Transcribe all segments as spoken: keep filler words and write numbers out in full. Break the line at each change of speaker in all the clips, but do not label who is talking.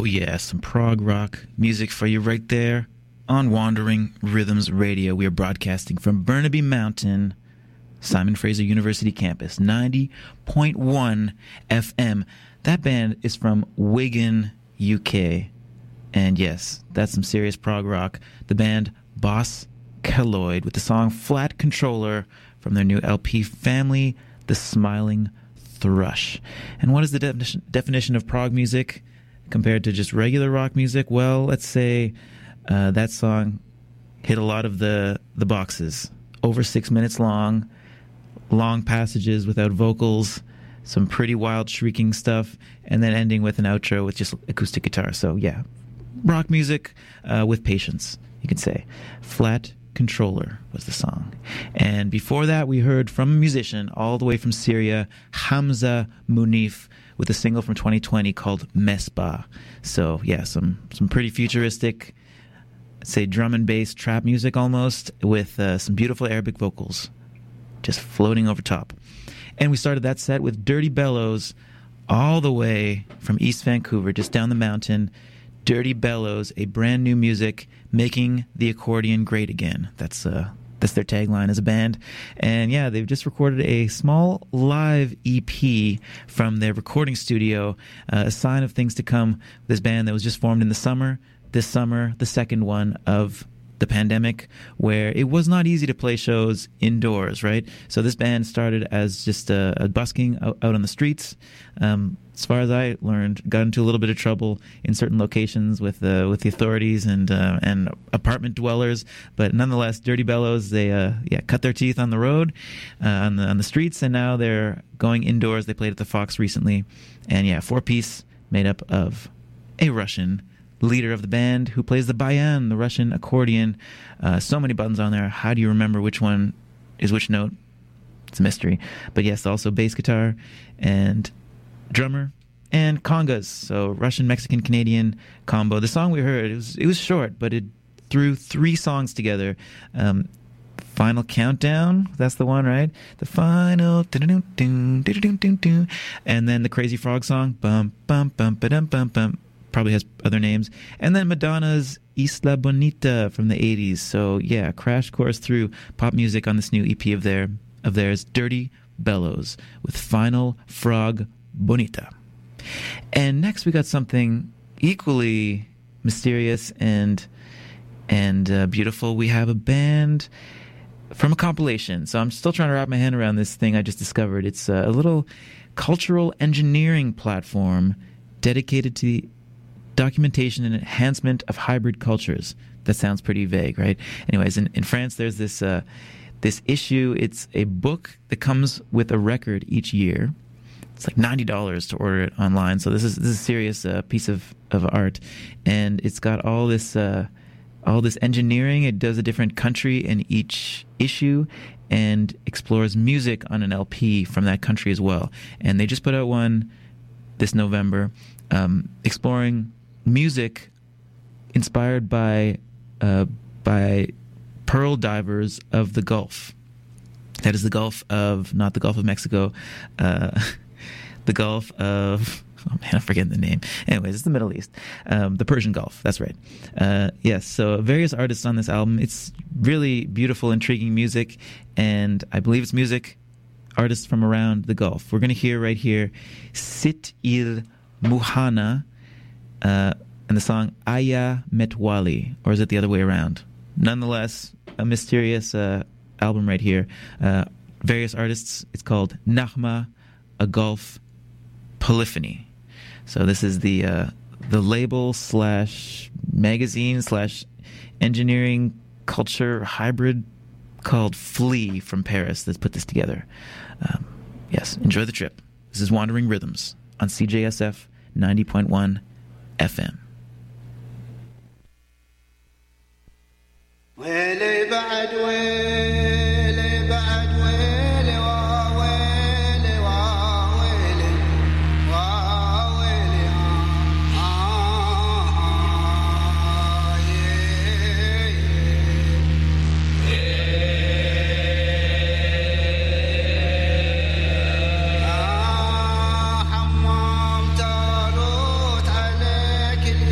yeah, some prog rock music for you right there on Wandering Rhythms Radio. We are broadcasting from Burnaby Mountain, Simon Fraser University campus, ninety point one F M. That band is from Wigan, U K. And yes, that's some serious prog rock. The band Boss Kelloid with the song Flat Controller from their new L P Family, The Smiling Thrush. And what is the definition, definition of prog music compared to just regular rock music? Well, let's say uh, that song hit a lot of the, the boxes. Over six minutes long, long passages without vocals, some pretty wild shrieking stuff, and then ending with an outro with just acoustic guitar. So yeah, rock music uh, with patience, you could say. Flat Controller was the song. And before that, we heard from a musician all the way from Syria, Hamza Munif, with a single from twenty twenty called Mesbah. So yeah, some some pretty futuristic, I'd say drum and bass trap music almost, with uh, some beautiful Arabic vocals just floating over top. And we started that set with Dirty Bellows, all the way from East Vancouver, just down the mountain. Dirty Bellows, a brand new music, making the accordion great again. That's uh, that's their tagline as a band. And yeah, they've just recorded a small live E P from their recording studio, uh, a sign of things to come. This band that was just formed in the summer. This summer, the second one of the pandemic, where it was not easy to play shows indoors, right? So this band started as just a, a busking out, out on the streets. Um, as far as I learned, got into a little bit of trouble in certain locations with uh, with the authorities and uh, and apartment dwellers. But nonetheless, Dirty Bellows, they uh, yeah cut their teeth on the road, uh, on the on the streets, and now they're going indoors. They played at the Fox recently, and yeah, four piece made up of a Russian leader of the band who plays the bayan, the Russian accordion. Uh, so many buttons on there. How do you remember which one is which note? It's a mystery. But yes, also bass guitar and drummer and congas. So Russian, Mexican, Canadian combo. The song we heard, it was it was short, but it threw three songs together. Um, Final Countdown, that's the one, right? The final, and then the Crazy Frog song, bum bum bum ba dum bum bum. Probably has other names. And then Madonna's Isla Bonita from the eighties. So yeah, crash course through pop music on this new E P of their of theirs, Dirty Bellows, with Final Frog Bonita. And next we got something equally mysterious and and uh, beautiful. We have a band from a compilation. So I'm still trying to wrap my hand around this thing I just discovered. It's uh, a little cultural engineering platform dedicated to the documentation and enhancement of hybrid cultures. That sounds pretty vague, right? Anyways, in, in France, there's this uh, this issue. It's a book that comes with a record each year. It's like ninety dollars to order it online. So this is this is a serious uh, piece of, of art, and it's got all this uh, all this engineering. It does a different country in each issue, and explores music on an L P from that country as well. And they just put out one this November, um, exploring music inspired by uh, by pearl divers of the Gulf. That is the Gulf of, not the Gulf of Mexico, uh, the Gulf of, oh man, I'm forgetting the name. Anyways, it's the Middle East. Um, the Persian Gulf, that's right. Uh, yes, so various artists on this album. It's really beautiful, intriguing music, and I believe it's music, artists from around the Gulf. We're going to hear right here, Sit Il Muhana, uh, and the song Aya Metwali, or is it the other way around? Nonetheless, a mysterious uh, album right here. Uh, various artists. It's called Nahma, a Gulf Polyphony. So this is the uh, the label slash magazine slash engineering culture hybrid called Flea from Paris that's put this together. Um, yes, enjoy the trip. This is Wandering Rhythms on C J S F ninety point one F M.
ويلي بعد ويلي بعد ويلي واويلي واويلي واويلي آه حمام تاروت عليك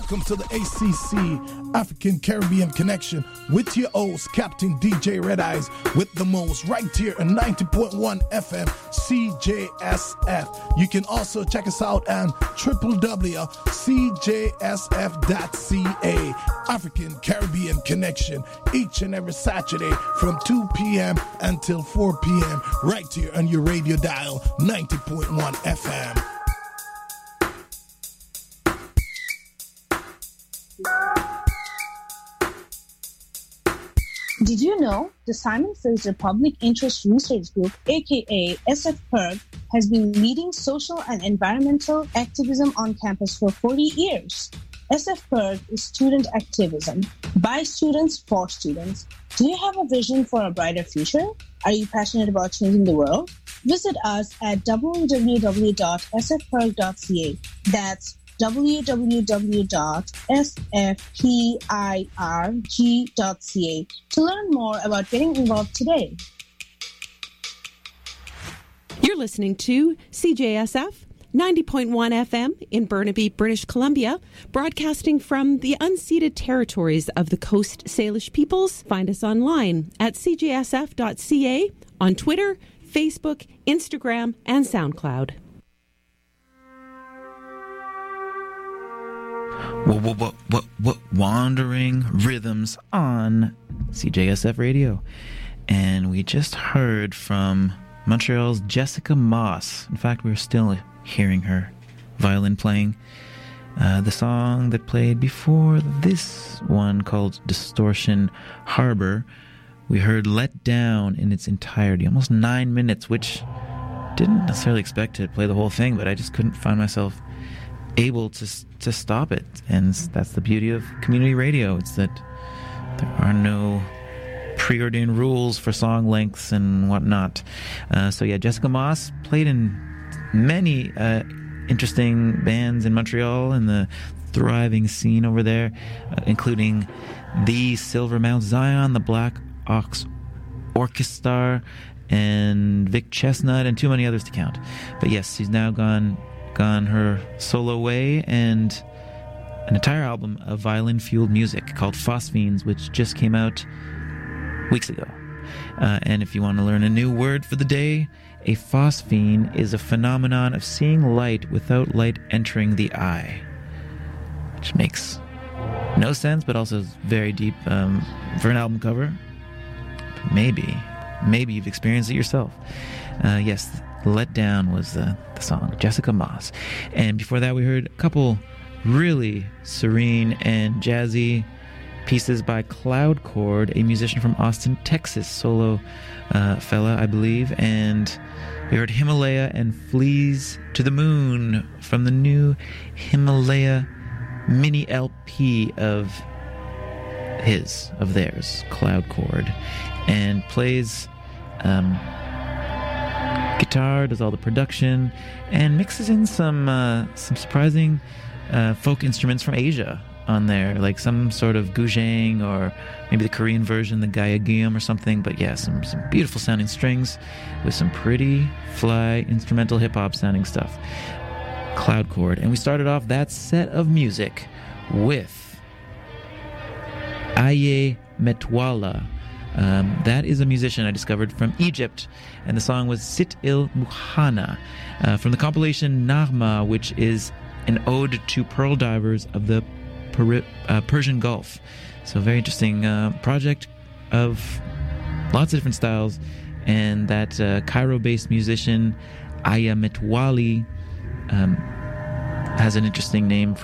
Welcome to the A C C, African Caribbean Connection, with your host, Captain D J Red Eyes, with the most, right here at ninety point one F M, C J S F. You can also check us out on w w w dot c j s f dot c a, African Caribbean Connection, each and every Saturday from two p.m. until four p.m. right here on your radio dial, ninety point one F M.
Did you know the Simon Fraser Public Interest Research Group, aka S F P E R G, has been leading social and environmental activism on campus for forty years? S F P E R G is student activism, by students, for students. Do you have a vision for a brighter future? Are you passionate about changing the world? Visit us at w w w dot s f p e r g dot c a. That's w w w dot s f p i r g dot c a to learn more about getting involved today.
You're listening to C J S F ninety point one F M in Burnaby, British Columbia, broadcasting from the unceded territories of the Coast Salish peoples. Find us online at c j s f dot c a, on Twitter, Facebook, Instagram, and SoundCloud.
What, what, what, what, what, Wandering Rhythms on C J S F Radio. And we just heard from Montreal's Jessica Moss. In fact, we're still hearing her violin playing. Uh, the song that played before this one, called Distortion Harbor, we heard Let Down in its entirety, almost nine minutes, which didn't necessarily expect to play the whole thing, but I just couldn't find myself able to to stop it. And that's the beauty of community radio. It's that there are no preordained rules for song lengths and whatnot. Uh, so yeah, Jessica Moss played in many uh, interesting bands in Montreal and the thriving scene over there, uh, including the Silver Mount Zion, the Black Ox Orchestra, and Vic Chestnut, and too many others to count. But yes, she's now gone gone her solo way, and an entire album of violin-fueled music called Phosphenes, which just came out weeks ago. Uh, and if you want to learn a new word for the day, a phosphene is a phenomenon of seeing light without light entering the eye, which makes no sense, but also is very deep um, for an album cover. But maybe, maybe you've experienced it yourself. Uh, yes, Let Down was uh, the song, Jessica Moss. And before that, we heard a couple really serene and jazzy pieces by Cloud Chord, a musician from Austin, Texas, solo uh, fella, I believe. And we heard Himalaya and Fleas to the Moon from the new Himalaya mini L P of his, of theirs, Cloud Chord, and plays um, guitar, does all the production, and mixes in some uh, some surprising uh, folk instruments from Asia on there, like some sort of guzheng, or maybe the Korean version, the gayagum or something. But yeah, some, some beautiful sounding strings with some pretty fly instrumental hip-hop sounding stuff. Cloud Chord. And we started off that set of music with Aye Metwala. Um, that is a musician I discovered from Egypt, and the song was Sit Il Muhana, uh, from the compilation Nagma, which is an ode to pearl divers of the Per- uh, Persian Gulf. So very interesting uh, project of lots of different styles, and that uh, Cairo-based musician Aya Metwali um, has an interesting name for